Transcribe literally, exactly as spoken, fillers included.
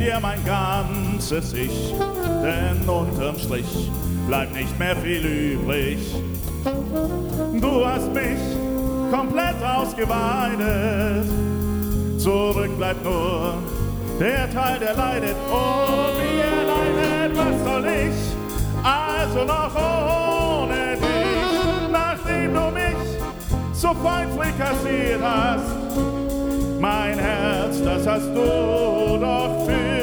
dir mein ganzes Ich, denn unterm Strich bleibt nicht mehr viel übrig. Du hast mich komplett ausgeweidet, zurück bleibt nur der Teil, der leidet. Oh, wie er leidet, was soll ich also noch ohne dich? Nachdem du mich so fein frikassiert hast, mein Herz, das hast du doch für